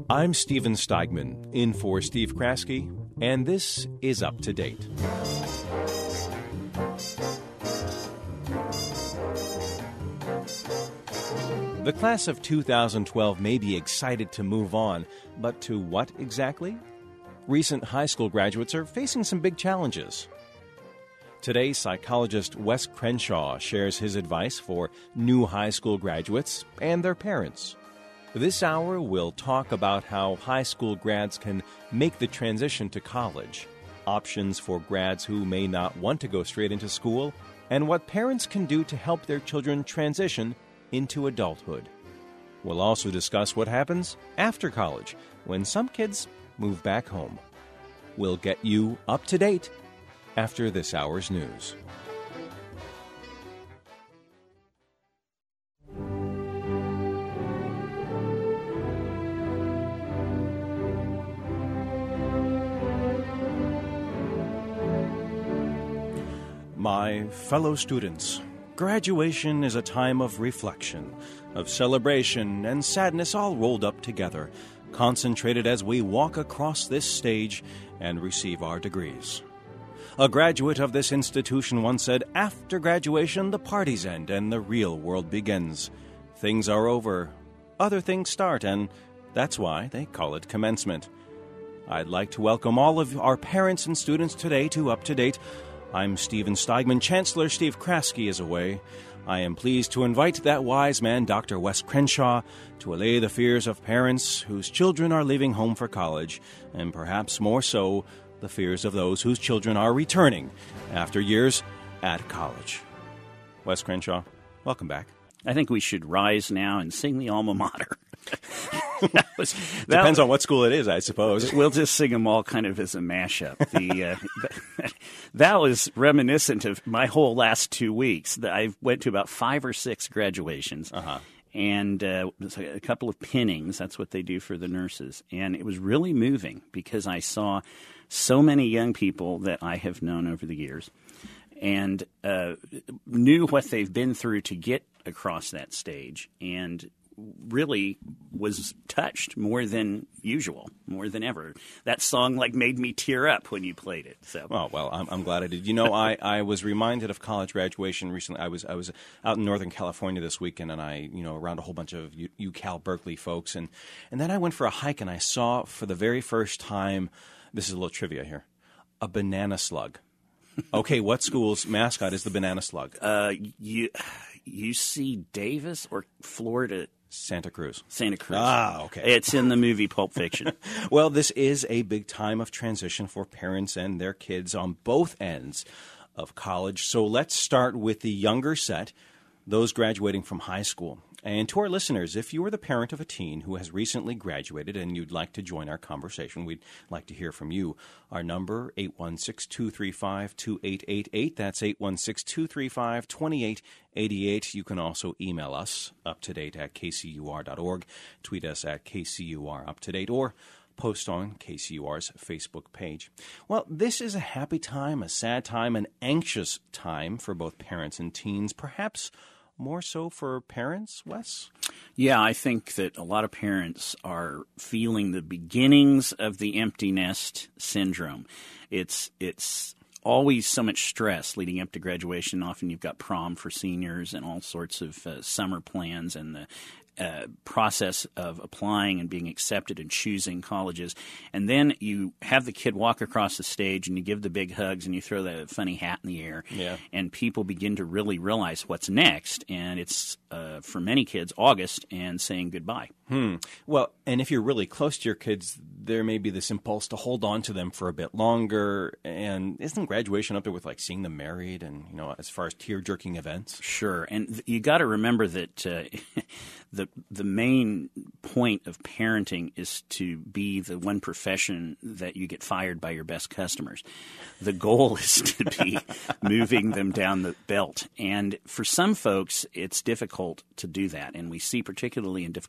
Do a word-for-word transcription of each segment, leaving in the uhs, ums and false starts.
I'm Steven Steigman, in for Steve Kraske, and this is Up to Date. The class of two thousand twelve may be excited to move on, but to what exactly? Recent high school graduates are facing some big challenges. Today, psychologist Wes Crenshaw shares his advice for new high school graduates and their parents. This hour, we'll talk about how high school grads can make the transition to college, options for grads who may not want to go straight into school, and what parents can do to help their children transition into adulthood. We'll also discuss what happens after college when some kids move back home. We'll get you up to date after this hour's news. My fellow students, graduation is a time of reflection, of celebration and sadness all rolled up together, concentrated as we walk across this stage and receive our degrees. A graduate of this institution once said, "After graduation, the parties end and the real world begins. Things are over, other things start, and that's why they call it commencement." I'd like to welcome all of our parents and students today to Up to Date. I'm Steven Steigman. Chancellor Steve Kraske is away. I am pleased to invite that wise man, Doctor Wes Crenshaw, to allay the fears of parents whose children are leaving home for college, and perhaps more so, the fears of those whose children are returning after years at college. Wes Crenshaw, welcome back. I think we should rise now and sing the alma mater. that was, that Depends on what school it is, I suppose. We'll just sing them all kind of as a mashup. The, uh, that, that was reminiscent of my whole last two weeks. I went to about five or six graduations. Uh-huh. And uh, a couple of pinnings. That's what they do for the nurses. And it was really moving because I saw so many young people that I have known over the years and uh, knew what they've been through to get across that stage, and really was touched more than usual, more than ever. That song like made me tear up when you played it. So, oh well, I'm, I'm glad I did. You know, I, I was reminded of college graduation recently. I was I was out in Northern California this weekend, and I you know around a whole bunch of U- UCal Berkeley folks, and and then I went for a hike, and I saw for the very first time. This is a little trivia here: a banana slug. Okay, what school's mascot is the banana slug? Uh, you, U C Davis or Florida? Santa Cruz. Santa Cruz. Ah, okay. It's in the movie Pulp Fiction. Well, this is a big time of transition for parents and their kids on both ends of college. So let's start with the younger set, those graduating from high school. And to our listeners, if you are the parent of a teen who has recently graduated and you'd like to join our conversation, we'd like to hear from you. Our number, eight one six, two three five, two eight eight eight. That's eight one six, two three five, two eight eight eight. You can also email us, uptodate at k c u r dot org, tweet us at K C U R Uptodate, or post on K C U R's Facebook page. Well, this is a happy time, a sad time, an anxious time for both parents and teens, perhaps more so for parents, Wes? Yeah, I think that a lot of parents are feeling the beginnings of the empty nest syndrome. It's it's always so much stress leading up to graduation. Often you've got prom for seniors and all sorts of uh, summer plans and the Uh, process of applying and being accepted and choosing colleges. And then you have the kid walk across the stage and you give the big hugs and you throw the funny hat in the air. Yeah. And people begin to really realize what's next. And it's, uh, for many kids, August and saying goodbye. Hmm. Well, and if you're really close to your kids, there may be this impulse to hold on to them for a bit longer. And isn't graduation up there with like seeing them married and, you know, as far as tear-jerking events? Sure. And th- you got to remember that uh, the the main point of parenting is to be the one profession that you get fired by your best customers. The goal is to be moving them down the belt. And for some folks, it's difficult to do that. And we see particularly in difficult economic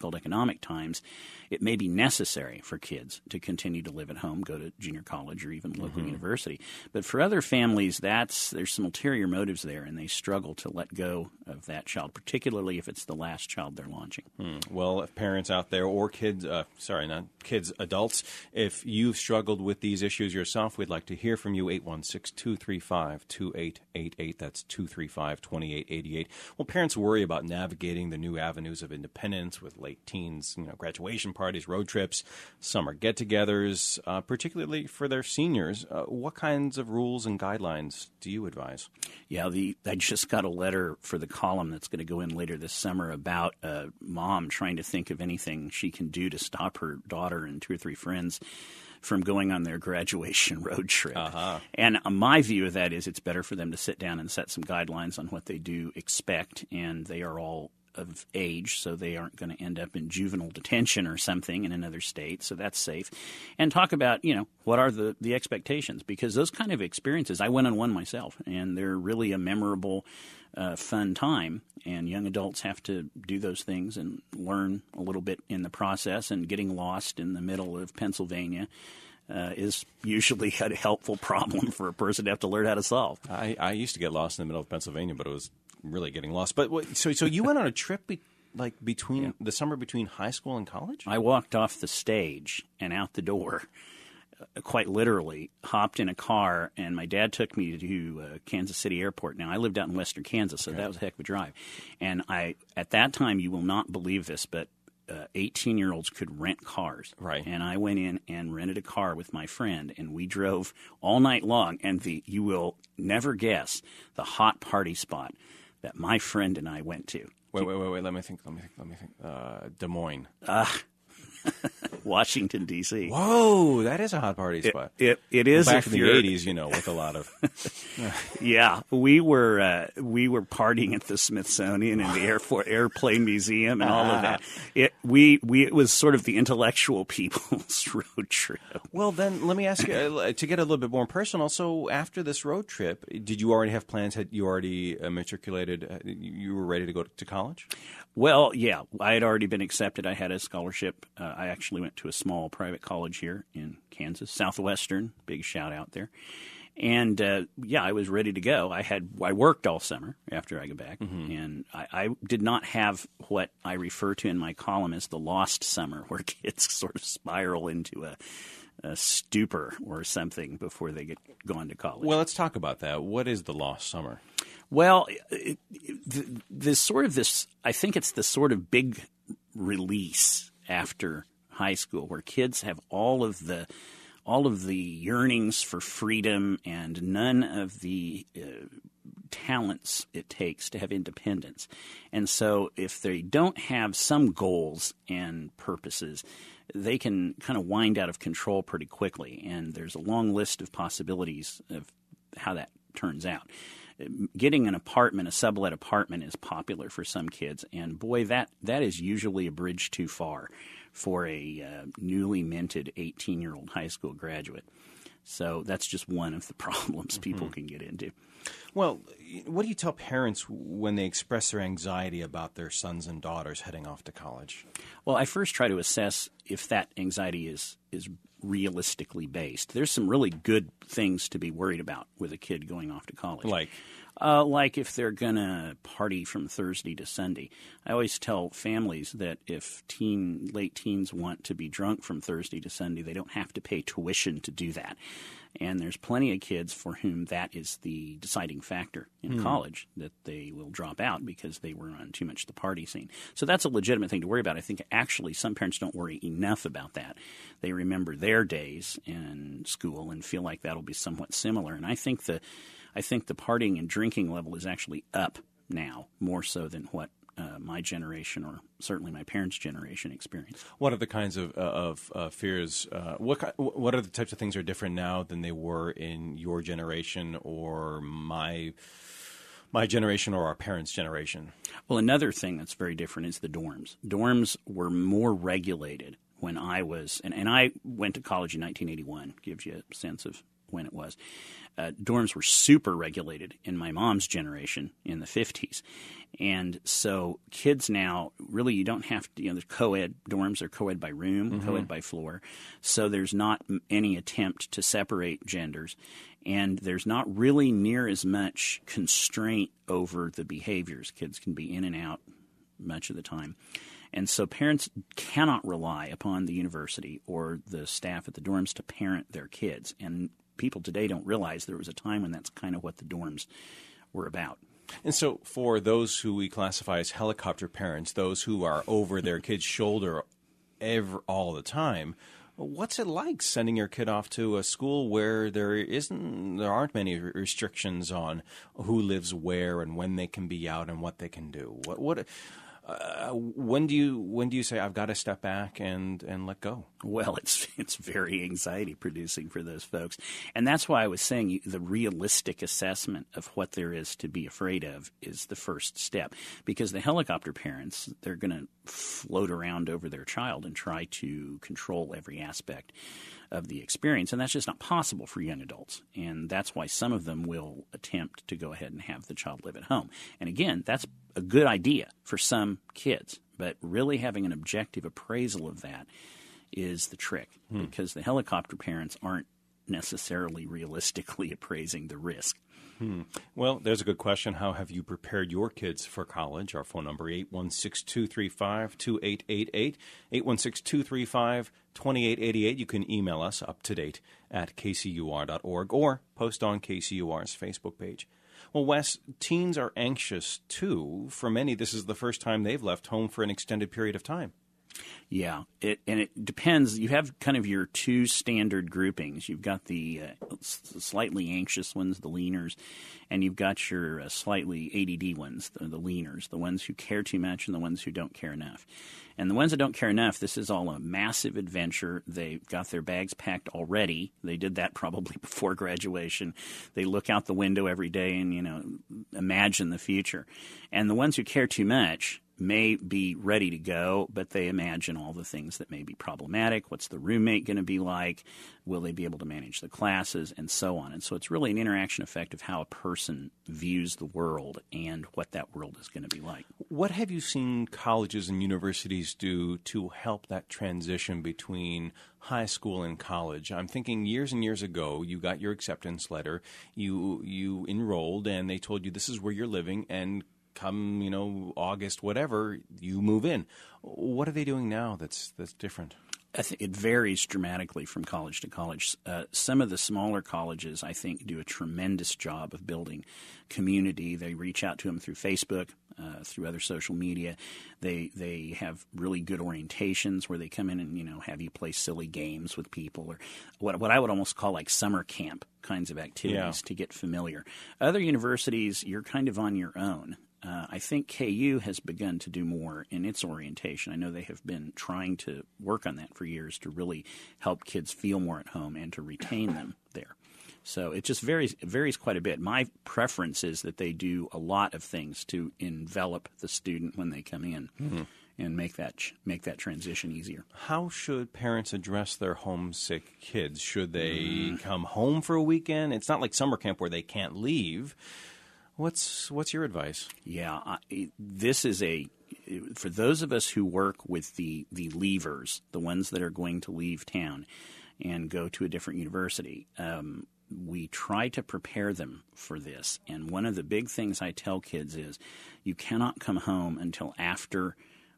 economic times, it may be necessary for kids to continue to live at home, go to junior college or even local mm-hmm. university. But for other families, that's there's some ulterior motives there, and they struggle to let go of that child, particularly if it's the last child they're launching. Hmm. Well, if parents out there or kids, uh, sorry, not kids, adults, if you've struggled with these issues yourself, we'd like to hear from you. eight one six, two three five, two eight eight eight. That's two three five, two eight eight eight. Well, parents worry about navigating the new avenues of independence with late teens, you know, graduation parties, road trips, summer get-togethers, uh, particularly for their seniors. Uh, what kinds of rules and guidelines do you advise? Yeah, the I just got a letter for the column that's going to go in later this summer about a mom trying to think of anything she can do to stop her daughter and two or three friends from going on their graduation road trip. Uh-huh. And uh, my view of that is it's better for them to sit down and set some guidelines on what they do expect, and they are all of age, so they aren't going to end up in juvenile detention or something in another state, so that's safe. And talk about, you know, what are the, the expectations, because those kind of experiences, I went on one myself, and they're really a memorable, uh, fun time, and young adults have to do those things and learn a little bit in the process, and getting lost in the middle of Pennsylvania Uh, is usually a helpful problem for a person to have to learn how to solve. I, I used to get lost in the middle of Pennsylvania, but it was really getting lost. But what, so so you went on a trip be, like between yeah. the summer between high school and college? I walked off the stage and out the door, uh, quite literally, hopped in a car, and my dad took me to uh, Kansas City Airport. Now, I lived out in western Kansas, so okay. that was a heck of a drive. And I, at that time, you will not believe this, but Uh, eighteen-year-olds could rent cars. Right. And I went in and rented a car with my friend, and we drove all night long. And the you will never guess the hot party spot that my friend and I went to. Wait, wait, wait, wait. Let me think. Let me think. Let me think. Uh, Des Moines. Uh, Washington, D C Whoa, that is a hot party spot. It it, it is well, back in the eighties, you know, with a lot of. yeah, we were uh, we were partying at the Smithsonian and the Air Force Airplane Museum and all of that. It we we it was sort of the intellectual people's road trip. Well, then let me ask you uh, to get a little bit more personal. So after this road trip, did you already have plans? Had you already uh, matriculated? Uh, you were ready to go to college? Well, yeah, I had already been accepted. I had a scholarship. Uh, I actually went to a small private college here in Kansas, Southwestern. Big shout out there. And uh, yeah, I was ready to go. I had I worked all summer after I got back, mm-hmm. and I, I did not have what I refer to in my column as the lost summer, where kids sort of spiral into a, a stupor or something before they get gone to college. Well, let's talk about that. What is the lost summer? Well, it, it, this sort of this, I think it's the sort of big release after high school where kids have all of the all of the yearnings for freedom and none of the uh, talents it takes to have independence. And so if they don't have some goals and purposes, they can kind of wind out of control pretty quickly. And there's a long list of possibilities of how that turns out. Getting an apartment, a sublet apartment, is popular for some kids, and boy, that, that is usually a bridge too far for a uh, newly minted eighteen-year-old high school graduate. So that's just one of the problems people mm-hmm. can get into. Well, what do you tell parents when they express their anxiety about their sons and daughters heading off to college? Well, I first try to assess if that anxiety is is realistically based. There's some really good things to be worried about with a kid going off to college. Like? Uh, like if they're going to party from Thursday to Sunday. I always tell families that if teen, late teens want to be drunk from Thursday to Sunday, they don't have to pay tuition to do that. And there's plenty of kids for whom that is the deciding factor in hmm. college, that they will drop out because they were on too much the party scene. So that's a legitimate thing to worry about. I think actually some parents don't worry enough about that. They remember their days in school and feel like that'll be somewhat similar. And I think the I think the partying and drinking level is actually up now, more so than what uh, my generation or certainly my parents' generation experienced. What are the kinds of uh, of uh, fears? Uh, what what are the types of things are different now than they were in your generation or my my generation or our parents' generation? Well, another thing that's very different is the dorms. Dorms were more regulated when I was, and, and I went to college in nineteen eighty-one, gives you a sense of when it was. Uh, dorms were super regulated in my mom's generation in the fifties. And so kids now, really, you don't have to, you know, there's co-ed dorms, they're co-ed by room, mm-hmm. co-ed by floor. So there's not any attempt to separate genders. And there's not really near as much constraint over the behaviors. Kids can be in and out much of the time. And so parents cannot rely upon the university or the staff at the dorms to parent their kids. And people today don't realize there was a time when that's kind of what the dorms were about. And so for those who we classify as helicopter parents, those who are over their kid's shoulder ever, all the time, what's it like sending your kid off to a school where there isn't, there aren't many restrictions on who lives where and when they can be out and what they can do? What, what, uh, when do you when do you say I've got to step back and, and let go? Well, it's it's very anxiety producing for those folks, and that's why I was saying the realistic assessment of what there is to be afraid of is the first step. Because the helicopter parents, they're going to float around over their child and try to control every aspect of the experience, and that's just not possible for young adults. And that's why some of them will attempt to go ahead and have the child live at home. And again, that's a good idea for some kids, but really having an objective appraisal of that is the trick, hmm. because the helicopter parents aren't necessarily realistically appraising the risk. Hmm. Well, there's a good question. How have you prepared your kids for college? Our phone number, eight one six, two three five, two eight eight eight, eight one six, two three five, two eight eight eight. You can email us up to date at k c u r dot org or post on K C U R's Facebook page. Well, Wes, teens are anxious, too. For many, this is the first time they've left home for an extended period of time. Yeah, it, and it depends. You have kind of your two standard groupings. You've got the uh, slightly anxious ones, the leaners, and you've got your uh, slightly A D D ones, the, the leaners, the ones who care too much and the ones who don't care enough. And the ones that don't care enough, this is all a massive adventure. They've got their bags packed already. They did that probably before graduation. They look out the window every day and, you know, imagine the future. And the ones who care too much may be ready to go, but they imagine all the things that may be problematic. What's the roommate going to be like? Will they be able to manage the classes? And so on. And so it's really an interaction effect of how a person views the world and what that world is going to be like. What have you seen colleges and universities do to help that transition between high school and college? I'm thinking years and years ago, you got your acceptance letter, you you enrolled, and they told you this is where you're living, and come, you know, August, whatever, you move in. What are they doing now that's that's different? I think it varies dramatically from college to college. Uh, some of the smaller colleges, I think, do a tremendous job of building community. They reach out to them through Facebook, uh, through other social media. They they have really good orientations where they come in and, you know, have you play silly games with people, or what what I would almost call like summer camp kinds of activities, yeah, to get familiar. Other universities, you're kind of on your own. Uh, I think K U has begun to do more in its orientation. I know they have been trying to work on that for years to really help kids feel more at home and to retain them there. So it just varies it varies quite a bit. My preference is that they do a lot of things to envelop the student when they come in, mm-hmm, and make that make that transition easier. How should parents address their homesick kids? Should they mm. come home for a weekend? It's not like summer camp where they can't leave. What's what's your advice? Yeah, I, this is a for those of us who work with the the leavers, the ones that are going to leave town and go to a different university. Um, we try to prepare them for this, and one of the big things I tell kids is you cannot come home until after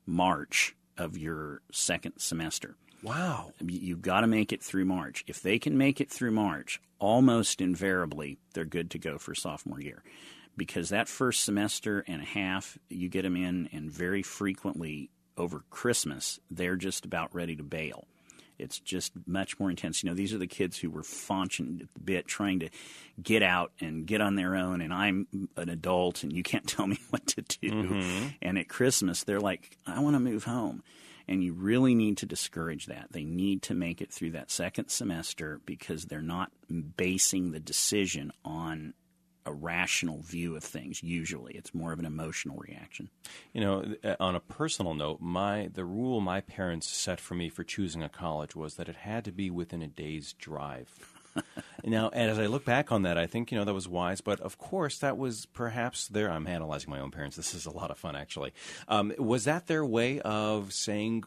March of your second semester. Wow. You've got to make it through March. If they can make it through March, almost invariably they're good to go for sophomore year. Because that first semester and a half, you get them in, and very frequently over Christmas, they're just about ready to bail. It's just much more intense. You know, these are the kids who were faunching at the bit, trying to get out and get on their own, and I'm an adult, and you can't tell me what to do. Mm-hmm. And at Christmas, they're like, I want to move home. And you really need to discourage that. They need to make it through that second semester because they're not basing the decision on a rational view of things. Usually it's more of an emotional reaction. You know, on a personal note, my the rule my parents set for me for choosing a college was that it had to be within a day's drive. Now, and as I look back on that, I think, you know, that was wise. But, of course, that was perhaps their – I'm analyzing my own parents. This is a lot of fun, actually. Um, was that their way of saying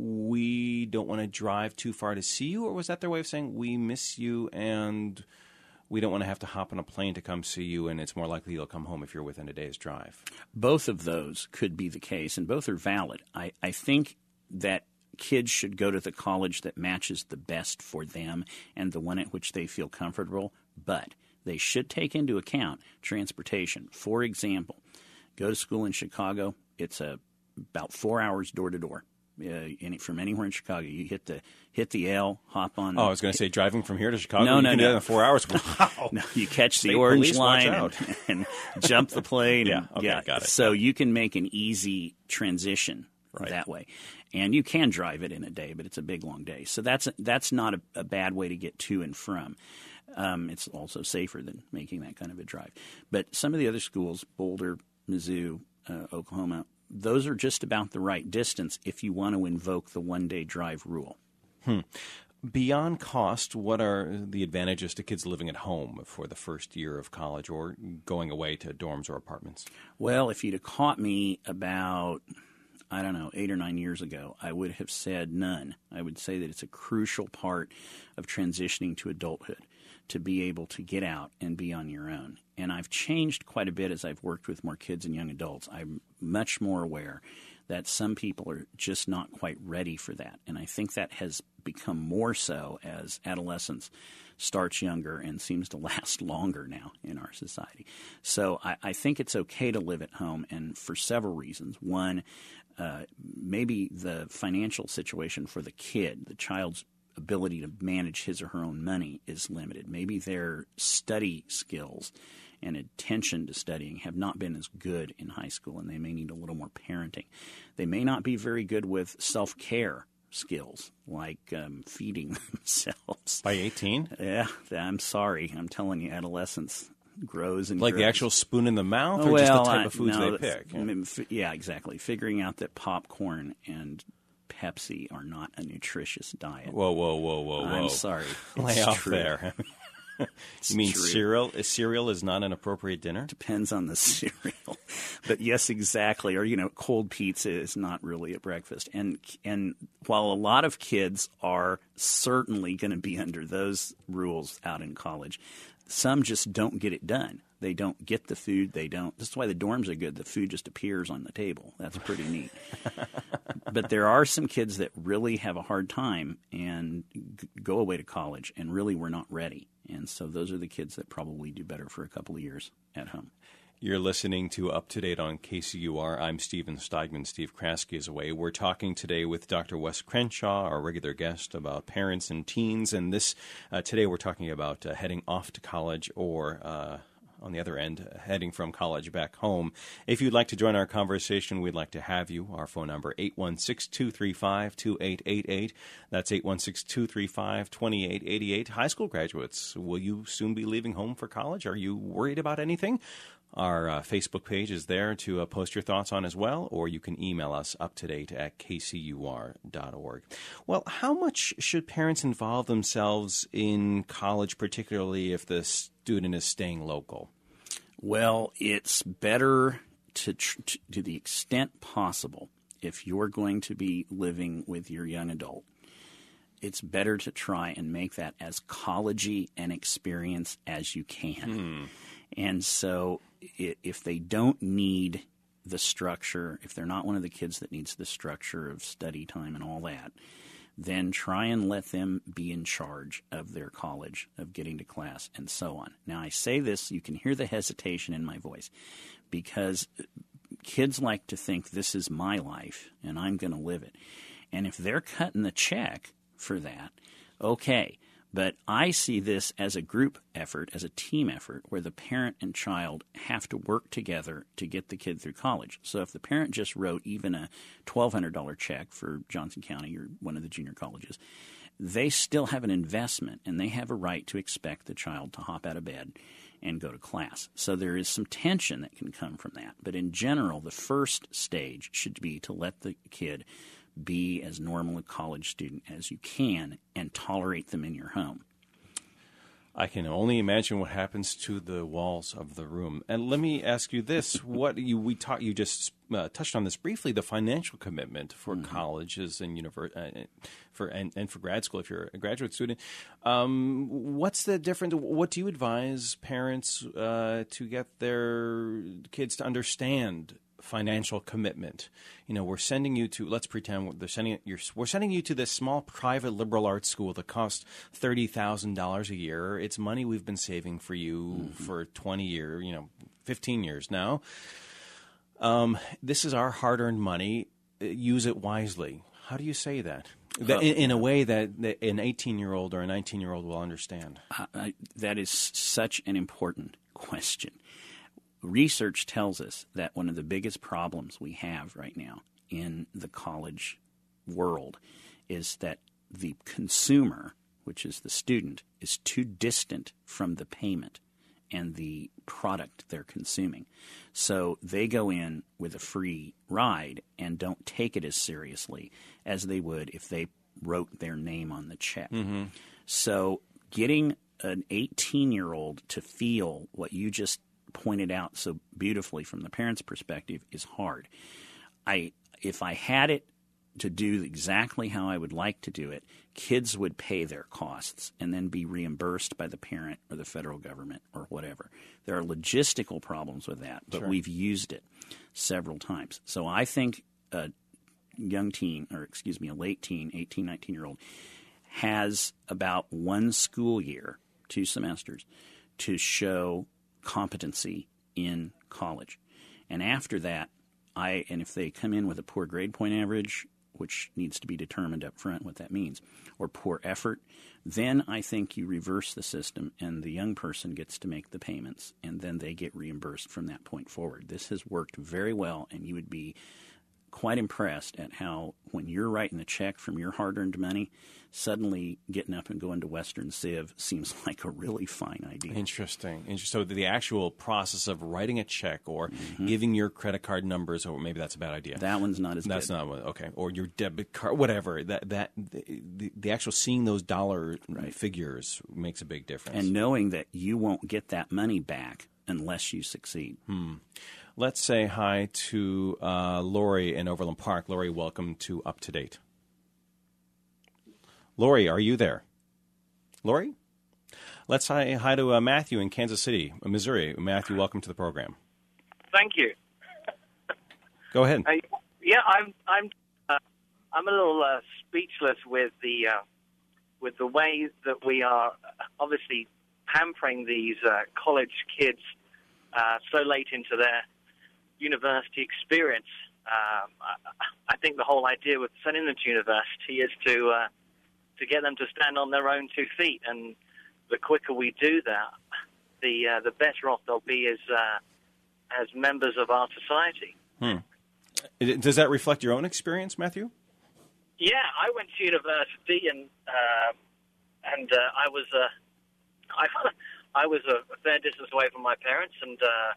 we don't want to drive too far to see you, or was that their way of saying we miss you and we don't want to have to hop on a plane to come see you, and it's more likely you'll come home if you're within a day's drive? Both of those could be the case, and both are valid. I, I think that – kids should go to the college that matches the best for them and the one at which they feel comfortable, but they should take into account transportation. For example, go to school in Chicago, it's a, about four hours door to door. Uh, any, from anywhere in Chicago, you hit the hit the L, hop on. Oh, I was going to say driving from here to Chicago. No, you no, can no. do that in four hours. Wow. No, you catch the State orange police, line watch and, and jump the plane. Yeah, and, okay, yeah, got it. So you can make an easy transition right. that way, and you can drive it in a day, but it's a big long day. So that's that's not a, a bad way to get to and from. Um, it's also safer than making that kind of a drive. But some of the other schools, Boulder, Mizzou, uh, Oklahoma, those are just about the right distance if you want to invoke the one-day drive rule. Hmm. Beyond cost, what are the advantages to kids living at home for the first year of college or going away to dorms or apartments? Well, if you'd have caught me about, I don't know, eight or nine years ago, I would have said none. I would say that it's a crucial part of transitioning to adulthood to be able to get out and be on your own. And I've changed quite a bit as I've worked with more kids and young adults. I'm much more aware that some people are just not quite ready for that. And I think that has become more so as adolescence starts younger and seems to last longer now in our society. So I, I think it's okay to live at home, and for several reasons. One, uh, maybe the financial situation for the kid, the child's ability to manage his or her own money is limited. Maybe their study skills and attention to studying have not been as good in high school, and they may need a little more parenting. They may not be very good with self-care skills, like um, feeding themselves. By eighteen? Yeah, I'm sorry. I'm telling you, adolescence grows and like grows. The actual spoon in the mouth, or well, just the type of foods no, they pick? Yeah. yeah, exactly. Figuring out that popcorn and Pepsi are not a nutritious diet. Whoa, whoa, whoa, whoa, whoa. I'm sorry. Lay It's off true. there. You mean true. cereal? Cereal is not an appropriate dinner? Depends on the cereal. But yes, exactly. Or, you know, cold pizza is not really a breakfast. And and while a lot of kids are certainly going to be under those rules out in college, some just don't get it done. They don't get the food. They don't. That's why the dorms are good. The food just appears on the table. That's pretty neat. But there are some kids that really have a hard time and g- go away to college and really were not ready. And so those are the kids that probably do better for a couple of years at home. You're listening to Up to Date on K C U R. I'm Stephen Steigman. Steve Kraske is away. We're talking today with Doctor Wes Crenshaw, our regular guest, about parents and teens. And this uh, today we're talking about uh, heading off to college or uh, on the other end, heading from college back home. If you'd like to join our conversation, we'd like to have you. Our phone number, eight one six, two three five, two eight eight eight. That's eight one six, two three five, two eight eight eight. High school graduates, will you soon be leaving home for college? Are you worried about anything? Our uh, Facebook page is there to uh, post your thoughts on as well, or you can email us up-to-date at k c u r dot org. Well, how much should parents involve themselves in college, particularly if the student is staying local? Well, it's better to, tr- to the extent possible, if you're going to be living with your young adult, it's better to try and make that as college-y an experience as you can. Hmm. And so if they don't need the structure, if they're not one of the kids that needs the structure of study time and all that, then try and let them be in charge of their college, of getting to class, and so on. Now, I say this, you can hear the hesitation in my voice, because kids like to think this is my life and I'm going to live it. And if they're cutting the check for that, okay. But I see this as a group effort, as a team effort, where the parent and child have to work together to get the kid through college. So if the parent just wrote even a twelve hundred dollars check for Johnson County or one of the junior colleges, they still have an investment, and they have a right to expect the child to hop out of bed and go to class. So there is some tension that can come from that. But in general, the first stage should be to let the kid be as normal a college student as you can and tolerate them in your home. I can only imagine what happens to the walls of the room. And let me ask you this: what you we taught you just uh, touched on this briefly, the financial commitment for mm-hmm. colleges and univer- uh, for and, and for grad school if you're a graduate student. Um, what's the difference? What do you advise parents uh, to get their kids to understand financial commitment? You know, we're sending you to, let's pretend they're sending you're, we're sending you to this small private liberal arts school that costs thirty thousand dollars a year. It's money we've been saving for you mm-hmm. for twenty years, you know, fifteen years now. Um, this is our hard-earned money. Use it wisely. How do you say that? That in, in a way that, that an eighteen-year-old or a nineteen-year-old will understand? Uh, I, that is such an important question. Research tells us that one of the biggest problems we have right now in the college world is that the consumer, which is the student, is too distant from the payment and the product they're consuming. So they go in with a free ride and don't take it as seriously as they would if they wrote their name on the check. Mm-hmm. So getting an eighteen-year-old to feel what you just pointed out so beautifully from the parent's perspective is hard. I if I had it to do exactly how I would like to do it, kids would pay their costs and then be reimbursed by the parent or the federal government or whatever. There are logistical problems with that, but sure. we've used it several times. So I think a young teen, or excuse me, a late teen, eighteen, nineteen-year-old, has about one school year, two semesters, to show competency in college. And after that, I and if they come in with a poor grade point average, which needs to be determined up front what that means, or poor effort, then I think you reverse the system and the young person gets to make the payments and then they get reimbursed from that point forward. This has worked very well, and you would be quite impressed at how when you're writing the check from your hard-earned money, suddenly getting up and going to Western Civ seems like a really fine idea. Interesting. So the actual process of writing a check or mm-hmm. giving your credit card numbers, or maybe that's a bad idea. That one's not as that's good. That's not one. Okay. Or your debit card, whatever. That that the, the actual seeing those dollar right. figures makes a big difference. And knowing that you won't get that money back unless you succeed. Hmm. Let's say hi to uh, Lori in Overland Park. Lori, welcome to Up to Date. Lori, are you there? Lori? Let's say hi to uh, Matthew in Kansas City, Missouri. Matthew, welcome to the program. Thank you. Go ahead. Uh, yeah, I'm I'm uh, I'm a little uh, speechless with the uh, with the way that we are obviously pampering these uh, college kids uh, so late into their university experience. Um, I, I think the whole idea with sending them to university is to uh, to get them to stand on their own two feet, and the quicker we do that, the uh, the better off they'll be as uh, as members of our society. Hmm. Does that reflect your own experience, Matthew? Yeah, I went to university, and uh, and uh, I was uh, I I was a fair distance away from my parents, and uh,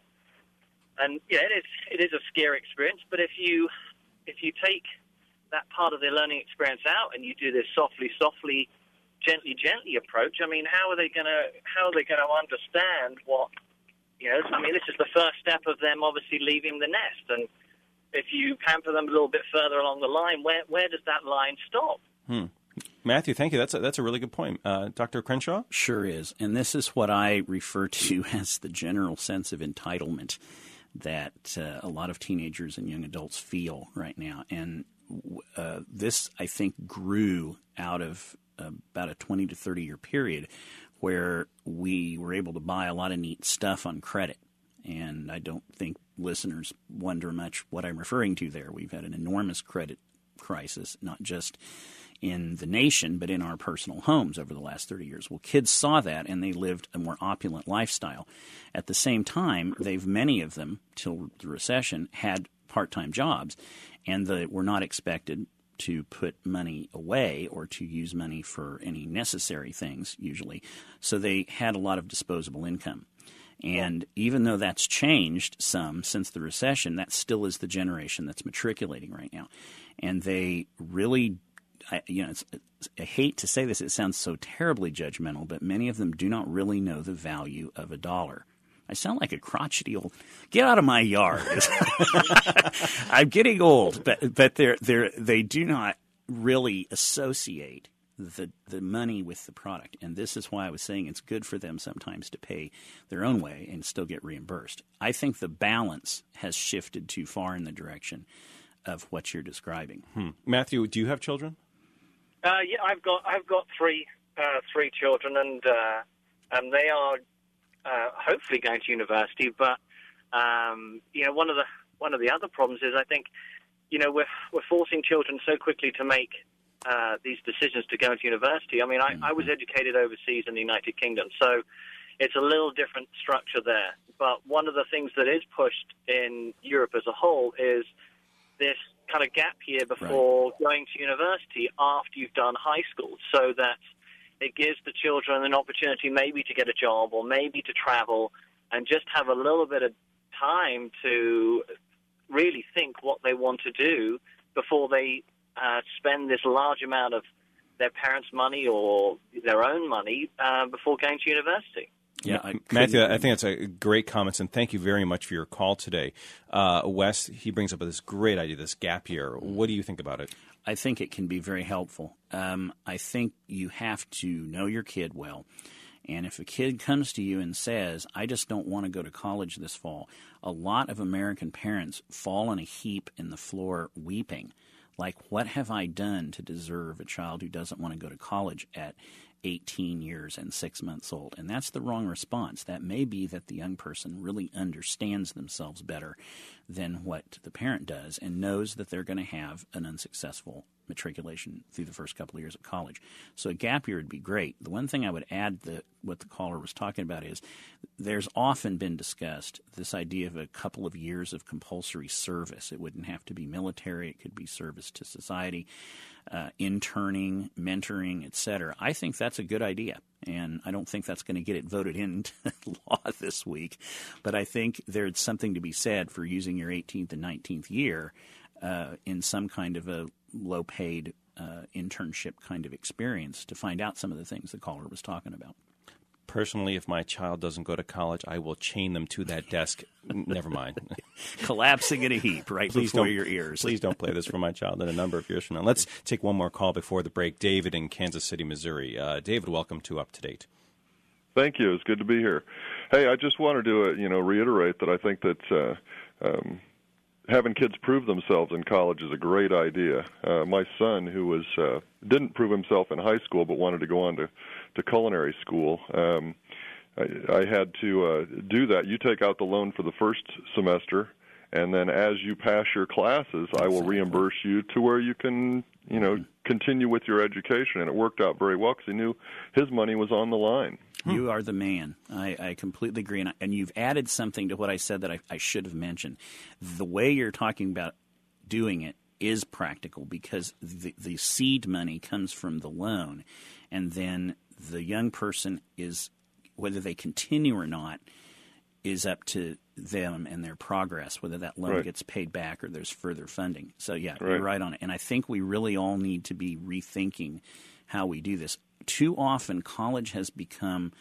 and yeah, it is it is a scary experience. But if you if you take that part of the learning experience out and you do this softly, softly, gently, gently approach, I mean, how are they gonna how are they gonna understand what you know? I mean, this is the first step of them obviously leaving the nest, and if you pamper them a little bit further along the line, where where does that line stop? Hmm. Matthew, thank you. That's a, that's a really good point. Uh, Doctor Crenshaw? Sure is. And this is what I refer to as the general sense of entitlement that uh, a lot of teenagers and young adults feel right now. And uh, this, I think, grew out of uh, about a twenty to thirty year period where we were able to buy a lot of neat stuff on credit. And I don't think listeners wonder much what I'm referring to there. We've had an enormous credit crisis, not just in the nation, but in our personal homes over the last thirty years. Well, kids saw that, and they lived a more opulent lifestyle. At the same time, they've many of them, till the recession, had part-time jobs, and they were not expected to put money away or to use money for any necessary things, usually. So they had a lot of disposable income. And even though that's changed some since the recession, that still is the generation that's matriculating right now. And they really, I, you know, it's, I hate to say this, it sounds so terribly judgmental, but many of them do not really know the value of a dollar. I sound like a crotchety old. Get out of my yard! I'm getting old, but but they're they they do not really associate the the money with the product, and this is why I was saying it's good for them sometimes to pay their own way and still get reimbursed. I think the balance has shifted too far in the direction of what you're describing. Hmm. Matthew, do you have children? Uh, yeah, I've got I've got three uh, three children, and uh, and they are uh, hopefully going to university. But um, you know, one of the one of the other problems is I think you know we're we're forcing children so quickly to make uh, these decisions to go into university. I mean, I, mm-hmm. I was educated overseas in the United Kingdom, so it's a little different structure there. But one of the things that is pushed in Europe as a whole is this kind of gap year before right. going to university after you've done high school, so that it gives the children an opportunity maybe to get a job or maybe to travel and just have a little bit of time to really think what they want to do before they uh, spend this large amount of their parents' money or their own money uh, before going to university. Yeah, I Matthew, I think that's a great comment, and thank you very much for your call today. Uh, Wes, he brings up this great idea, this gap year. What do you think about it? I think it can be very helpful. Um, I think you have to know your kid well. And if a kid comes to you and says, I just don't want to go to college this fall, a lot of American parents fall on a heap in the floor weeping. Like, what have I done to deserve a child who doesn't want to go to college at eighteen years and six months old? And that's the wrong response. That may be that the young person really understands themselves better than what the parent does and knows that they're going to have an unsuccessful matriculation through the first couple of years of college. So a gap year would be great. The one thing I would add that what the caller was talking about is there's often been discussed this idea of a couple of years of compulsory service. It wouldn't have to be military. It could be service to society, uh, interning, mentoring, et cetera. I think that's a good idea, and I don't think that's going to get it voted into law this week. But I think there's something to be said for using your eighteenth and nineteenth year uh, in some kind of a low-paid uh, internship kind of experience to find out some of the things the caller was talking about. Personally, if my child doesn't go to college, I will chain them to that desk. Never mind. Collapsing in a heap right please before don't, your ears. Please don't play this for my child in a number of years from now. Let's take one more call before the break. David in Kansas City, Missouri. Uh, David, welcome to Up to Date. Thank you. It's good to be here. Hey, I just wanted to uh, you know reiterate that I think that uh, um, having kids prove themselves in college is a great idea. Uh, my son, who was uh, didn't prove himself in high school but wanted to go on to, to culinary school, um, I, I had to uh, do that. You take out the loan for the first semester, and then as you pass your classes, I will reimburse you to where you can, you know, continue with your education. And it worked out very well because he knew his money was on the line. You are the man. I, I completely agree. And, I, and you've added something to what I said that I, I should have mentioned. The way you're talking about doing it is practical because the, the seed money comes from the loan. And then the young person is, whether they continue or not, is up to them and their progress, whether that loan right. gets paid back or there's further funding. So, yeah, right. you're right on it. And I think we really all need to be rethinking how we do this. Too often, college has become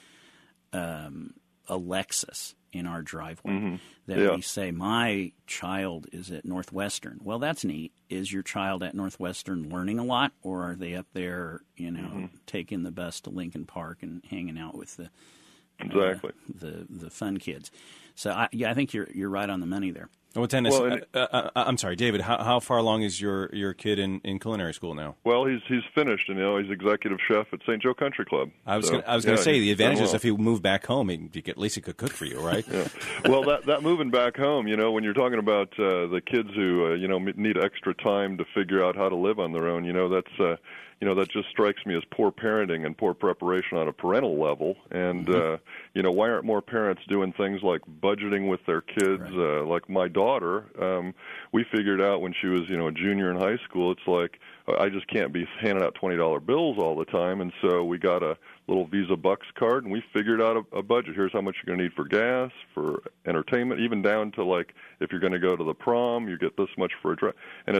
um, a Lexus in our driveway. Mm-hmm. That yeah. we say, my child is at Northwestern. Well, that's neat. Is your child at Northwestern learning a lot, or are they up there, you know, mm-hmm. taking the bus to Lincoln Park and hanging out with the Exactly. Uh, the the fun kids? So, I, yeah, I think you're you're right on the money there. Well, Dennis, well, uh, uh, I'm sorry, David. How, how far along is your, your kid in, in culinary school now? Well, he's he's finished, and you know he's executive chef at Saint Joe Country Club. I was so, gonna, I was yeah, going to say the advantage well. is if he moved back home, he, he could, at least he could cook for you, right? yeah. Well, that that moving back home, you know, when you're talking about uh, the kids who uh, you know need extra time to figure out how to live on their own, you know, that's uh, you know that just strikes me as poor parenting and poor preparation on a parental level. And mm-hmm. uh, you know, why aren't more parents doing things like budgeting with their kids? Right. Uh, like my daughter, um, we figured out when she was you know a junior in high school, it's like I just can't be handing out twenty dollar bills all the time, and so we got a little Visa Bucks card, and we figured out a, a budget. Here's how much you're going to need for gas, for entertainment, even down to like if you're going to go to the prom, you get this much for a dress, and it's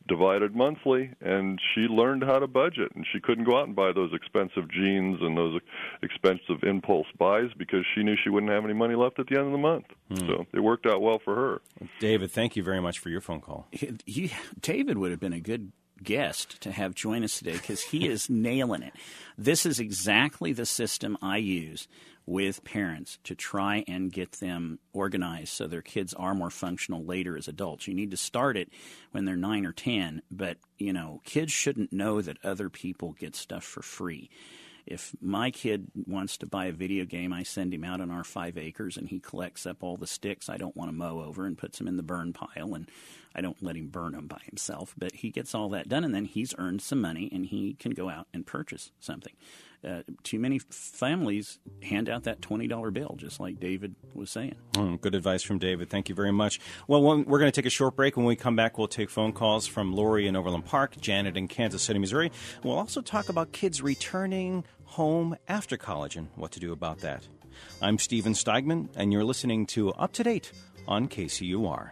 divided monthly, and she learned how to budget, and she couldn't go out and buy those expensive jeans and those expensive impulse buys because she knew she wouldn't have any money left at the end of the month. Hmm. So it worked out well for her. David, thank you very much for your phone call. He, he, David would have been a good guest to have join us today because he is nailing it. This is exactly the system I use with parents to try and get them organized so their kids are more functional later as adults. You need to start it when they're nine or ten, but, you know, kids shouldn't know that other people get stuff for free. If my kid wants to buy a video game, I send him out on our five acres, and he collects up all the sticks I don't want to mow over and puts them in the burn pile, and I don't let him burn them by himself. But he gets all that done, and then he's earned some money, and he can go out and purchase something. Uh, too many families hand out that twenty dollar bill, just like David was saying. Mm, good advice from David. Thank you very much. Well, we're going to take a short break. When we come back, we'll take phone calls from Lori in Overland Park, Janet in Kansas City, Missouri. We'll also talk about kids returning home after college and what to do about that. I'm Stephen Steigman, and you're listening to Up to Date on K C U R.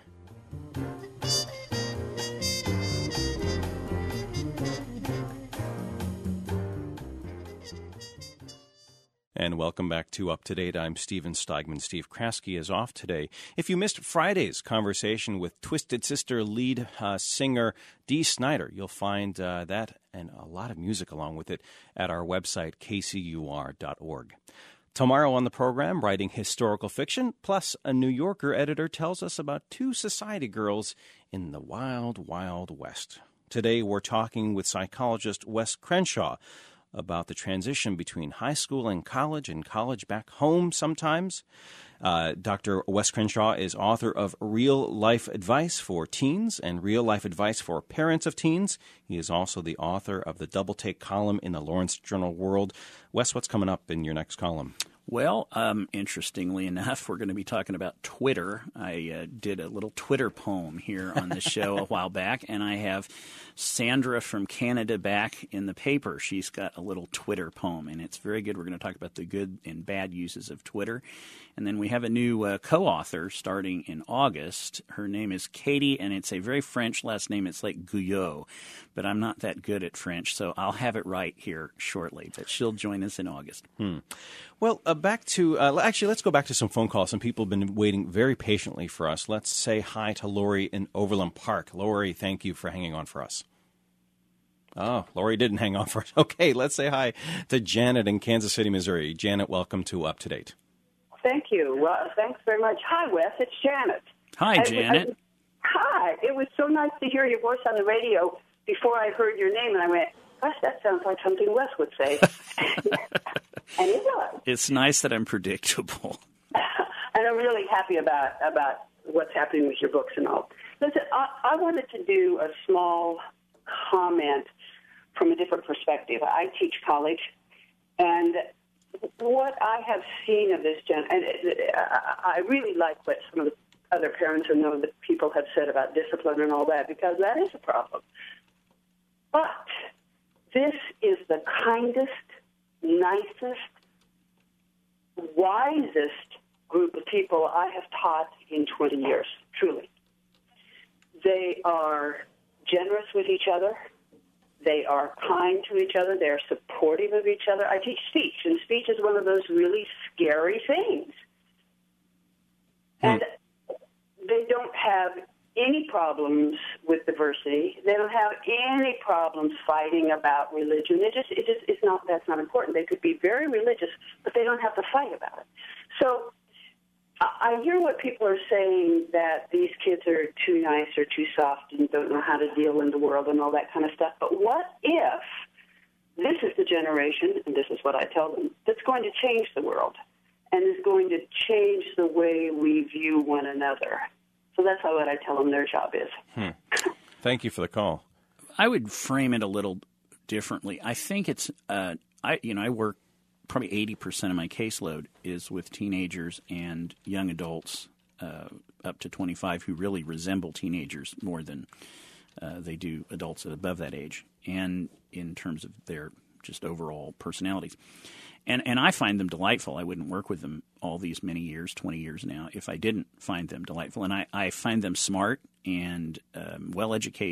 And welcome back to Up to Date. I'm Stephen Steigman. Steve Kraske is off today. If you missed Friday's conversation with Twisted Sister lead uh, singer Dee Snider, you'll find uh, that and a lot of music along with it at our website, k c u r dot org. Tomorrow on the program, writing historical fiction, plus a New Yorker editor tells us about two society girls in the wild, wild West. Today we're talking with psychologist Wes Crenshaw about the transition between high school and college and college back home sometimes. Uh, Doctor Wes Crenshaw is author of Real Life Advice for Teens and Real Life Advice for Parents of Teens. He is also the author of the Double Take column in the Lawrence Journal World. Wes, what's coming up in your next column? Well, um, interestingly enough, we're going to be talking about Twitter. I uh, did a little Twitter poem here on the show a while back, and I have Sandra from Canada back in the paper. She's got a little Twitter poem, and it's very good. We're going to talk about the good and bad uses of Twitter. And then we have a new uh, co-author starting in August. Her name is Katie, and it's a very French last name. It's like Guyot, but I'm not that good at French, so I'll have it right here shortly. But she'll join us in August. Hmm. Well, uh, back to uh, – actually, let's go back to some phone calls. Some people have been waiting very patiently for us. Let's say hi to Lori in Overland Park. Lori, thank you for hanging on for us. Oh, Lori didn't hang on for us. Okay, let's say hi to Janet in Kansas City, Missouri. Janet, welcome to Up to Date. Thank you. Well, thanks very much. Hi, Wes. It's Janet. Hi, Janet. I, I, hi. It was so nice to hear your voice on the radio before I heard your name, and I went, gosh, that sounds like something Wes would say. And it does. It's nice that I'm predictable. And I'm really happy about, about what's happening with your books and all. Listen, I, I wanted to do a small comment from a different perspective. I teach college, and what I have seen of this, gen- and I really like what some of the other parents and other people have said about discipline and all that, because that is a problem. But this is the kindest, nicest, wisest group of people I have taught in twenty years, truly. They are generous with each other. They are kind to each other. They're supportive of each other. I teach speech, and speech is one of those really scary things. And they don't have any problems with diversity. They don't have any problems fighting about religion. It just, it just, it's not, that's not important. They could be very religious, but they don't have to fight about it. So I hear what people are saying, that these kids are too nice or too soft and don't know how to deal in the world and all that kind of stuff. But what if this is the generation, and this is what I tell them, that's going to change the world and is going to change the way we view one another? So that's how what I tell them their job is. Hmm. Thank you for the call. I would frame it a little differently. I think it's, uh, I you know, I work probably eighty percent of my caseload is with teenagers and young adults uh, up to twenty-five who really resemble teenagers more than uh, they do adults above that age, and in terms of their just overall personalities. And and I find them delightful. I wouldn't work with them all these many years, twenty years now, if I didn't find them delightful. And I, I find them smart and um, well-educated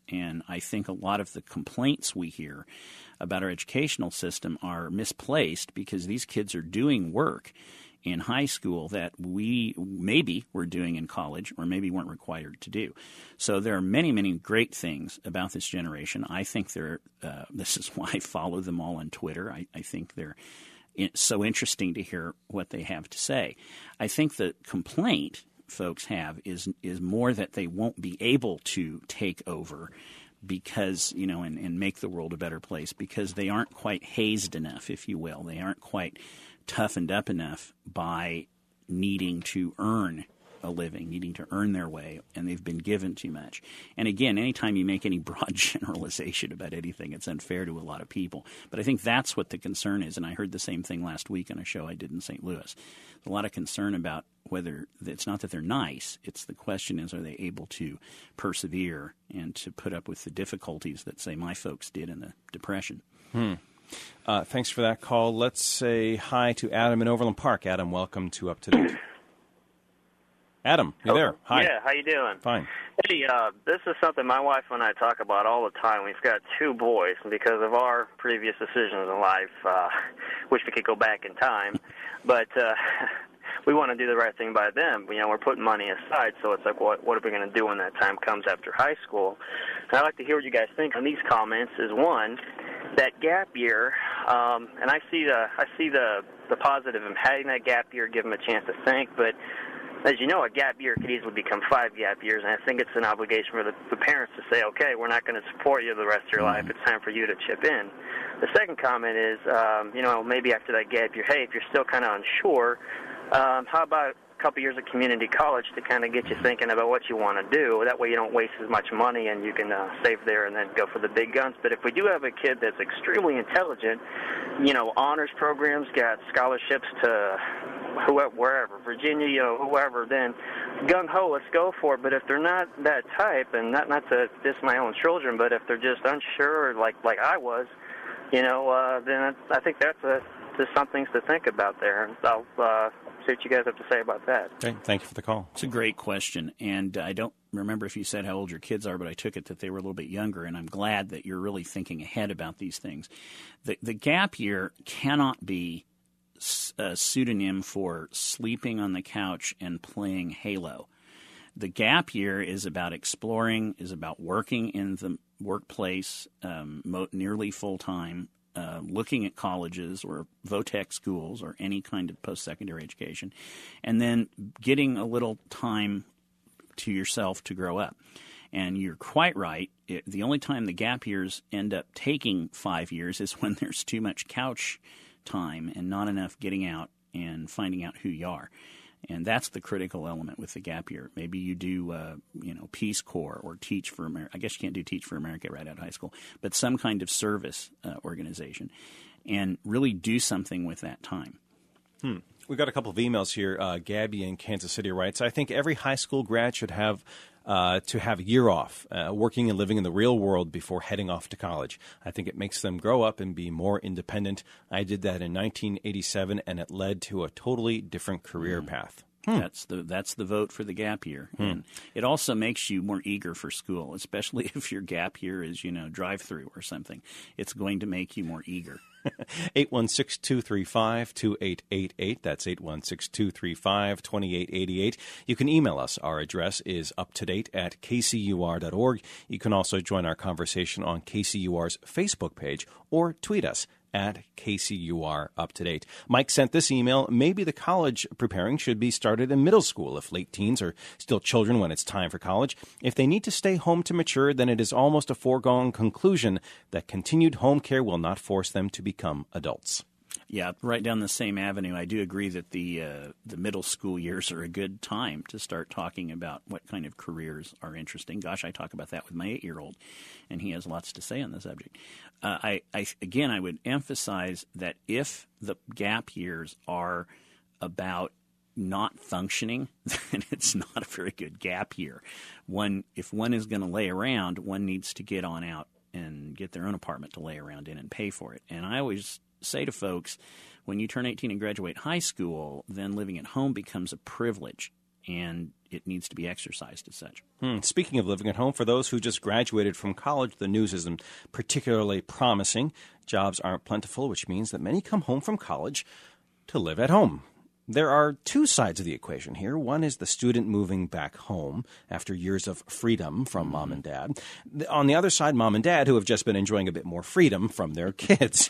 And I think a lot of the complaints we hear about our educational system are misplaced because these kids are doing work in high school that we maybe were doing in college or maybe weren't required to do. So there are many, many great things about this generation. I think they're uh, – this is why I follow them all on Twitter. I, I think they're – so interesting to hear what they have to say. I think the complaint folks have is is more that they won't be able to take over because, you know, and, and make the world a better place because they aren't quite hazed enough, if you will. They aren't quite toughened up enough by needing to earn a living, needing to earn their way, and they've been given too much. And again, anytime you make any broad generalization about anything, it's unfair to a lot of people. But I think that's what the concern is, and I heard the same thing last week on a show I did in Saint Louis. There's a lot of concern about whether – it's not that they're nice. It's the question is, are they able to persevere and to put up with the difficulties that, say, my folks did in the Depression. Hmm. Uh, thanks for that call. Let's say hi to Adam in Overland Park. Adam, welcome to Up to Date. Adam, you there? Hi. Yeah, how you doing? Fine. Hey, uh, this is something my wife and I talk about all the time. We've got two boys, and because of our previous decisions in life, uh, wish we could go back in time, but uh, we want to do the right thing by them. You know, we're putting money aside, so it's like, what, what are we going to do when that time comes after high school? And I'd like to hear what you guys think on these comments. Is one, that gap year, um, and I see the I see the the positive in having that gap year, give them a chance to think, but as you know, a gap year could easily become five gap years, and I think it's an obligation for the, the parents to say, okay, we're not going to support you the rest of your life. It's time for you to chip in. The second comment is, um, you know, maybe after that gap year, hey, if you're still kind of unsure, um, how about a couple years of community college to kind of get you thinking about what you want to do? That way you don't waste as much money and you can uh, save there and then go for the big guns. But if we do have a kid that's extremely intelligent, you know, honors programs, got scholarships to whoever, wherever, Virginia, you know, whoever, then gung-ho, let's go for it. But if they're not that type, and not not to diss my own children, but if they're just unsure, like like I was, you know, uh, then I think that's a, just some things to think about there. And I'll uh, see what you guys have to say about that. Okay, thank you for the call. It's a great question, and I don't remember if you said how old your kids are, but I took it that they were a little bit younger, and I'm glad that you're really thinking ahead about these things. The, the gap year cannot be a pseudonym for sleeping on the couch and playing Halo. The gap year is about exploring, is about working in the workplace um, mo- nearly full-time, uh, looking at colleges or vo-tech schools or any kind of post-secondary education, and then getting a little time to yourself to grow up. And you're quite right. It, the only time the gap years end up taking five years is when there's too much couch time and not enough getting out and finding out who you are. And that's the critical element with the gap year. Maybe you do, uh, you know, Peace Corps or Teach for America. I guess you can't do Teach for America right out of high school, but some kind of service uh, organization, and really do something with that time. Hmm. We've got a couple of emails here. Uh, Gabby in Kansas City writes, I think every high school grad should have uh, to have a year off, uh, working and living in the real world before heading off to college. I think it makes them grow up and be more independent. I did that in nineteen eighty-seven, and it led to a totally different career mm. path. Hmm. That's the that's the vote for the gap year. Hmm. And it also makes you more eager for school, especially if your gap year is, you know, drive-through or something. It's going to make you more eager. eight one six, two three five, two eight eight eight. That's eight one six, two three five, two eight eight eight. You can email us. Our address is uptodate at k c u r dot org. You can also join our conversation on K C U R's Facebook page or tweet us at K C U R Up to Date. Mike sent this email. Maybe the college preparing should be started in middle school if late teens are still children when it's time for college. If they need to stay home to mature, then it is almost a foregone conclusion that continued home care will not force them to become adults. Yeah, right down the same avenue. I do agree that the uh, the middle school years are a good time to start talking about what kind of careers are interesting. Gosh, I talk about that with my eight-year-old, and he has lots to say on the subject. Uh, I, I again, I would emphasize that if the gap years are about not functioning, then it's not a very good gap year. One, if one is going to lay around, one needs to get on out and get their own apartment to lay around in and pay for it. And I always say to folks, when you turn eighteen and graduate high school, then living at home becomes a privilege. And it needs to be exercised as such. Hmm. Speaking of living at home, for those who just graduated from college, the news isn't particularly promising. Jobs aren't plentiful, which means that many come home from college to live at home. There are two sides of the equation here. One is the student moving back home after years of freedom from mom and dad. On the other side, mom and dad who have just been enjoying a bit more freedom from their kids.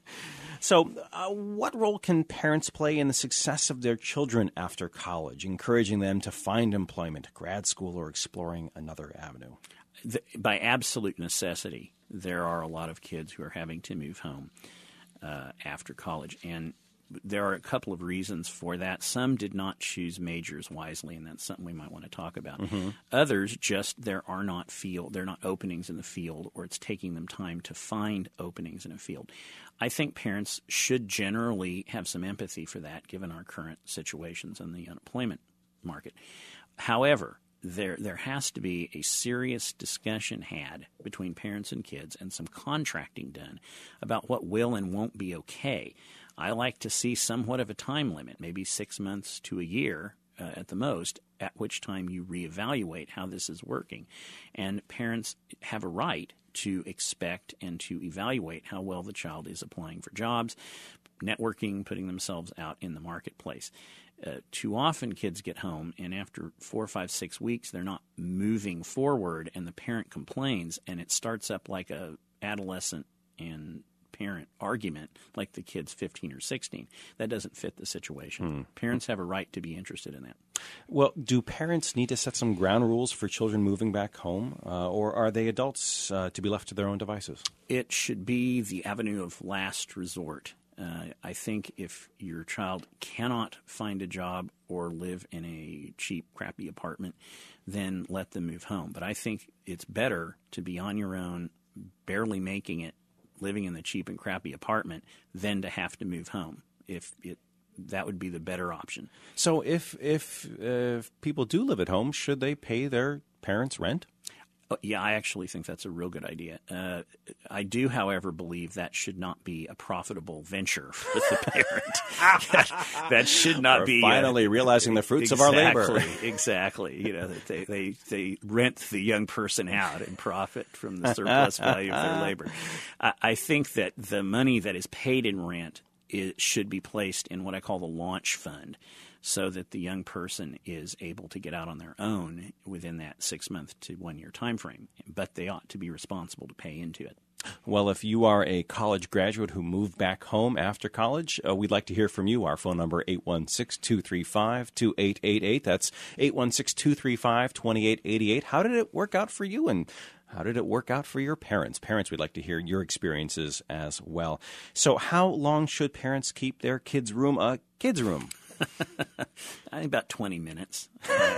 So uh, what role can parents play in the success of their children after college, encouraging them to find employment, grad school, or exploring another avenue? The, by absolute necessity, there are a lot of kids who are having to move home uh, after college. And there are a couple of reasons for that. Some did not choose majors wisely, and that's something we might want to talk about. Mm-hmm. Others just there are not field, there are not openings in the field, or it's taking them time to find openings in a field. I think parents should generally have some empathy for that, given our current situations in the unemployment market. However, there there has to be a serious discussion had between parents and kids and some contracting done about what will and won't be okay. I like to see somewhat of a time limit, maybe six months to a year uh, at the most, at which time you reevaluate how this is working. And parents have a right to expect and to evaluate how well the child is applying for jobs, networking, putting themselves out in the marketplace. Uh, too often kids get home, and after four, five, six weeks, they're not moving forward, and the parent complains, and it starts up like a adolescent and parent argument like the kid's fifteen or sixteen. That doesn't fit the situation. Hmm. Parents have a right to be interested in that. Well, do parents need to set some ground rules for children moving back home, uh, or are they adults uh, to be left to their own devices? It should be the avenue of last resort. Uh, I think if your child cannot find a job or live in a cheap, crappy apartment, then let them move home. But I think it's better to be on your own, barely making it, living in the cheap and crappy apartment, than to have to move home. If it, that would be the better option. So if if, uh, if people do live at home, should they pay their parents' rent? Oh, yeah, I actually think that's a real good idea. Uh, I do, however, believe that should not be a profitable venture for the parent. that, that should not We're be finally uh, realizing the fruits exactly, of our labor. Exactly. You know, they, they they rent the young person out and profit from the surplus value of their labor. I, I think that the money that is paid in rent is, should be placed in what I call the launch fund, so that the young person is able to get out on their own within that six-month to one-year time frame. But they ought to be responsible to pay into it. Well, if you are a college graduate who moved back home after college, uh, we'd like to hear from you. Our phone number, eight one six, two three five, two eight eight eight. That's eight one six, two three five, two eight eight eight. How did it work out for you, and how did it work out for your parents? Parents, we'd like to hear your experiences as well. So how long should parents keep their kids' room a kids' room? I think about twenty minutes.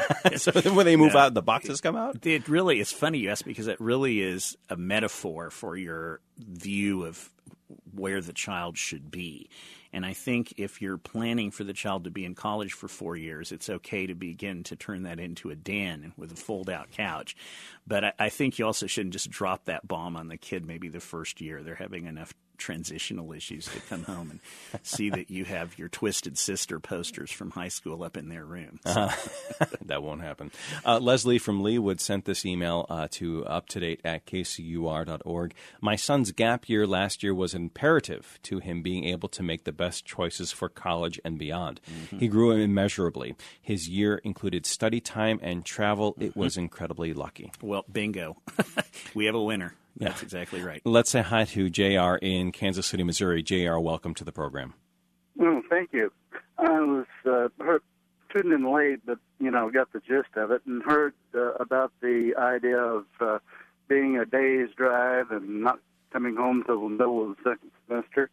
So when they move yeah. out, the boxes come out? It really is funny you ask, because it really is a metaphor for your view of where the child should be. And I think if you're planning for the child to be in college for four years, it's okay to begin to turn that into a den with a fold-out couch. But I, I think you also shouldn't just drop that bomb on the kid maybe the first year. They're having enough transitional issues to come home and see that you have your Twisted Sister posters from high school up in their room. So. Uh, that won't happen. Uh, Leslie from Leawood sent this email uh, to uptodate at k c u r dot org. My son's gap year last year was imperative to him being able to make the best choices for college and beyond. Mm-hmm. He grew immeasurably. His year included study time and travel. It was incredibly lucky. Well, bingo. We have a winner. That's yeah. exactly right. Let's say hi to J R in Kansas City, Missouri. J R, welcome to the program. Well, thank you. I was uh, heard, tuning in late, but, you know, got the gist of it and heard uh, about the idea of uh, being a day's drive and not coming home till the middle of the second semester.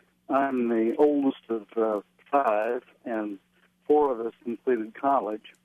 I'm the oldest of uh, five, and four of us completed college.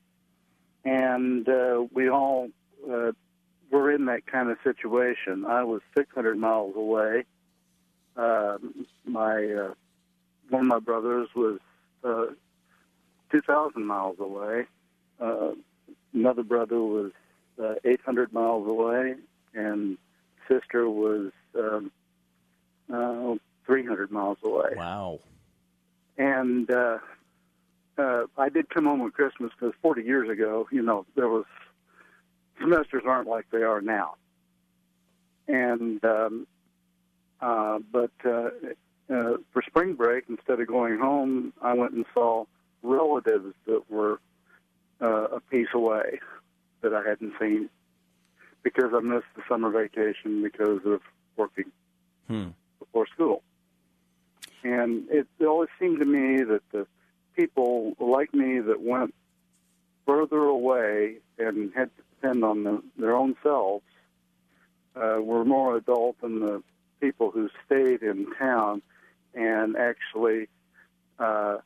And uh, we all... Uh, We're in that kind of situation. I was six hundred miles away. Uh, my uh, one of my brothers was uh, two thousand miles away. Uh, another brother was uh, eight hundred miles away, and sister was um, uh, three hundred miles away. Wow! And uh, uh, I did come home at Christmas because forty years ago, you know, there was semesters aren't like they are now. And um, uh, but uh, uh, for spring break, instead of going home, I went and saw relatives that were uh, a piece away that I hadn't seen because I missed the summer vacation because of working Hmm. before school. And it, it always seemed to me that the people like me that went further away and had to depend on the, their own selves uh, were more adult than the people who stayed in town and actually uh,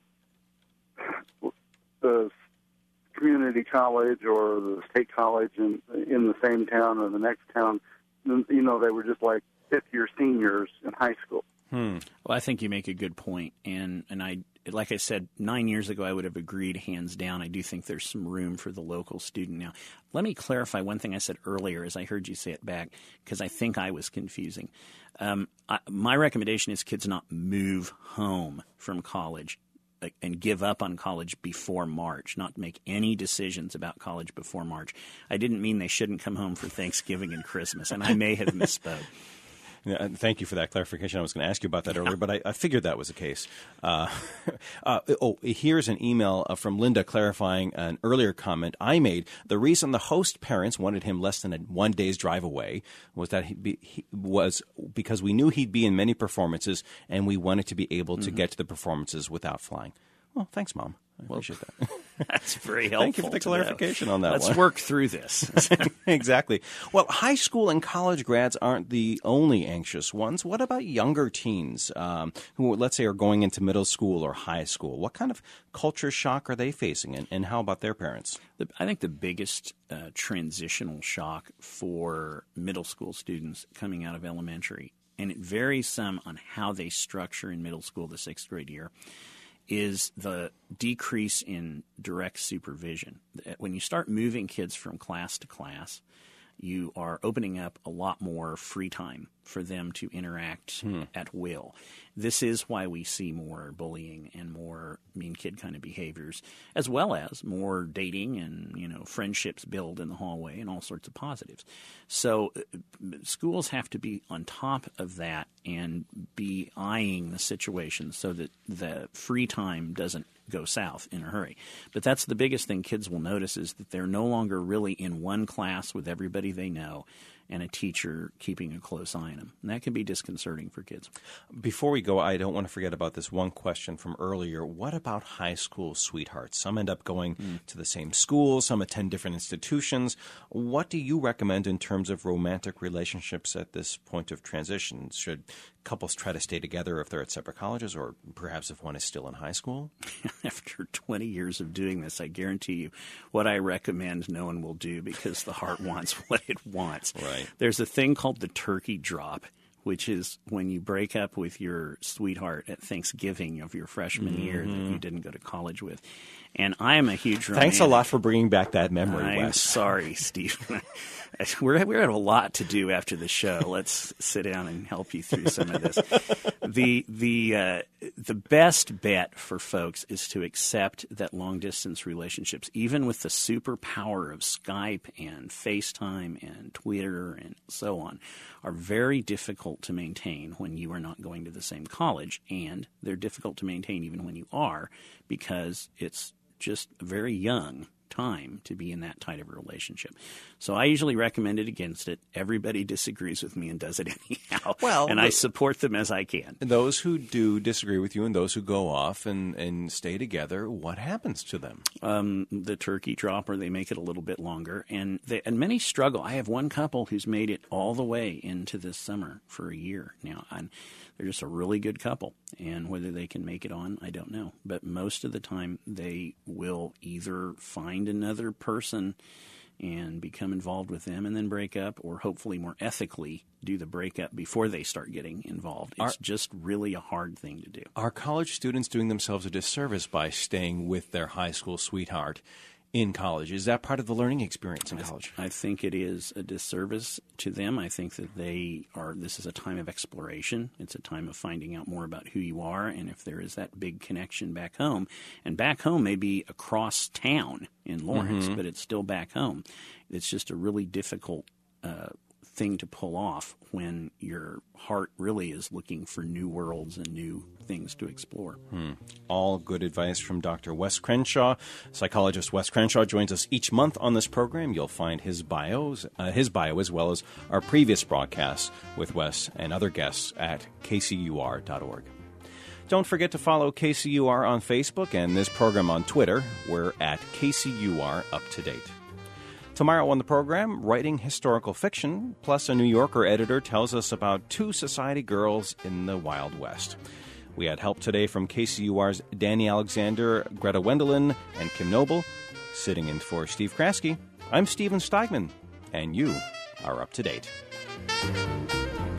the community college or the state college in, in the same town or the next town, you know, they were just like fifth-year seniors in high school. Hmm. Well, I think you make a good point, and and I, like I said, nine years ago I would have agreed hands down. I do think there's some room for the local student now. Let me clarify one thing I said earlier as I heard you say it back, because I think I was confusing. Um, I, my recommendation is kids not move home from college and give up on college before March, not make any decisions about college before March. I didn't mean they shouldn't come home for Thanksgiving and Christmas, and I may have misspoke. Yeah, thank you for that clarification. I was going to ask you about that earlier, but I, I figured that was the case. Uh, uh, oh, here's an email from Linda clarifying an earlier comment I made. The reason the host parents wanted him less than a one day's drive away was that he, be, he was because we knew he'd be in many performances, and we wanted to be able to mm-hmm. get to the performances without flying. Well, thanks, Mom. I well, appreciate that. That's very helpful. Thank you for the clarification know. on that Let's one. Let's work through this. Exactly. Well, high school and college grads aren't the only anxious ones. What about younger teens um, who, let's say, are going into middle school or high school? What kind of culture shock are they facing, and, and how about their parents? The, I think the biggest uh, transitional shock for middle school students coming out of elementary, and it varies some on how they structure in middle school the sixth grade year, is the decrease in direct supervision. When you start moving kids from class to class, you are opening up a lot more free time for them to interact hmm. at will. This is why we see more bullying and more mean kid kind of behaviors, as well as more dating and, you know, friendships build in the hallway and all sorts of positives. So uh, schools have to be on top of that and be eyeing the situation so that the free time doesn't go south in a hurry. But that's the biggest thing kids will notice, is that they're no longer really in one class with everybody they know and a teacher keeping a close eye on them. And that can be disconcerting for kids. Before we go, I don't want to forget about this one question from earlier. What about high school sweethearts? Some end up going mm. to the same school. Some attend different institutions. What do you recommend in terms of romantic relationships at this point of transition? Should couples try to stay together if they're at separate colleges, or perhaps if one is still in high school? After twenty years of doing this, I guarantee you what I recommend no one will do, because the heart wants what it wants. Right. There's a thing called the turkey drop, which is when you break up with your sweetheart at Thanksgiving of your freshman mm-hmm. year that you didn't go to college with. And I am a huge romantic. Thanks a lot for bringing back that memory, I'm Wes. sorry, Steve. We're we have a lot to do after the show. Let's sit down and help you through some of this. The the uh, the best bet for folks is to accept that long distance relationships, even with the superpower of Skype and FaceTime and Twitter and so on, are very difficult to maintain when you are not going to the same college, and they're difficult to maintain even when you are, because it's just very young time to be in that tight of a relationship. So I usually recommend it against it. Everybody disagrees with me and does it anyhow. Well, and I support them as I can. Those who do disagree with you and those who go off and, and stay together, what happens to them? Um, the turkey drop, or they make it a little bit longer. And, they, and many struggle. I have one couple who's made it all the way into this summer for a year now. And they're just a really good couple. And whether they can make it on, I don't know. But most of the time, they will either find another person and become involved with them and then break up, or hopefully more ethically do the breakup before they start getting involved. It's are, just really a hard thing to do. Are college students doing themselves a disservice by staying with their high school sweetheart in college? Is that part of the learning experience in college? I think it is a disservice to them. I think that they are, this is a time of exploration. It's a time of finding out more about who you are and if there is that big connection back home. And back home may be across town in Lawrence, mm-hmm. but it's still back home. It's just a really difficult uh, thing to pull off when your heart really is looking for new worlds and new things to explore. Hmm. All good advice from Doctor Wes Crenshaw. Psychologist Wes Crenshaw joins us each month on this program. You'll find his bios, uh, his bio as well as our previous broadcasts with Wes and other guests at K C U R dot org. Don't forget to follow K C U R on Facebook and this program on Twitter. We're at K C U R Up to Date. Tomorrow on the program, writing historical fiction, plus a New Yorker editor tells us about two society girls in the Wild West. We had help today from K C U R's Danny Alexander, Greta Wendelin, and Kim Noble. Sitting in for Steve Kraske, I'm Stephen Steigman, and you are up to date.